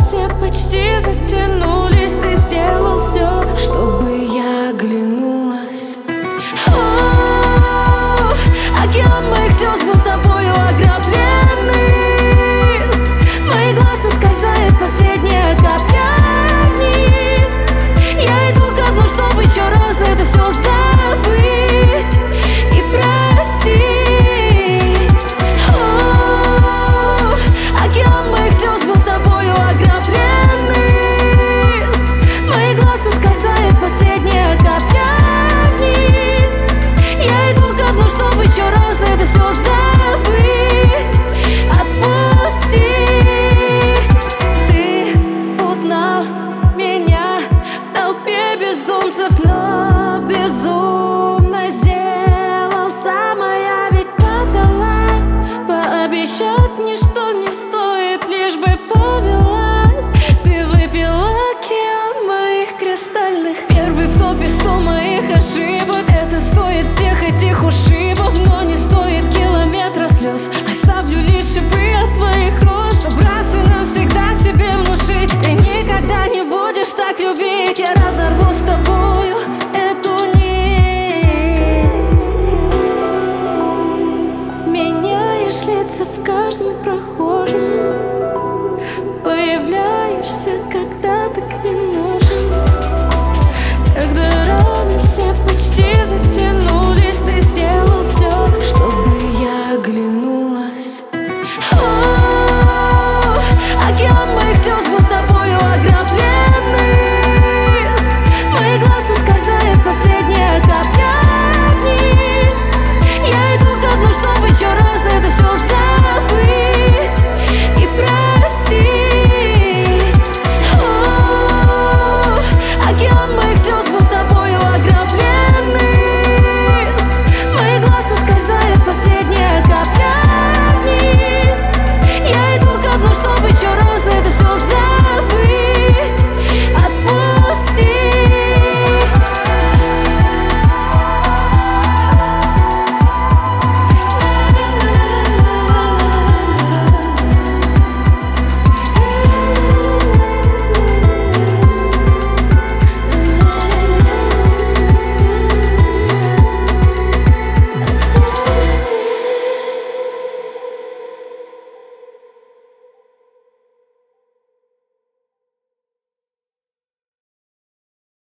все почти затянулись. Ты сделал все, чтобы я оглянулась. Океан моих слез был тобою ограблен. Мои глаза ускользает последняя капля вниз. Я иду ко дну, чтобы еще раз это все забыть и простить. Океан моих слез был тобою ограблен. Мои глаза ускользает последняя капля вниз. Я иду ко дну, чтобы еще раз это все забыть, отпустить. Ты узнал меня в толпе безумцев, но безумно сделал сам, а я ведь поддалась. Пообещать ничто не стоит, лишь бы повелась. Ты выпил океан моих кристальных. Первый в топе 100 моих ошибок. Это стоит всех этих ушибов, но не стоит километра слез. Оставлю лишь шипы от твоих роз. Брасы навсегда себе внушить: ты никогда не будешь так любить. Я разорву с тобою эту нить. Меняешь лица в каждом прохожем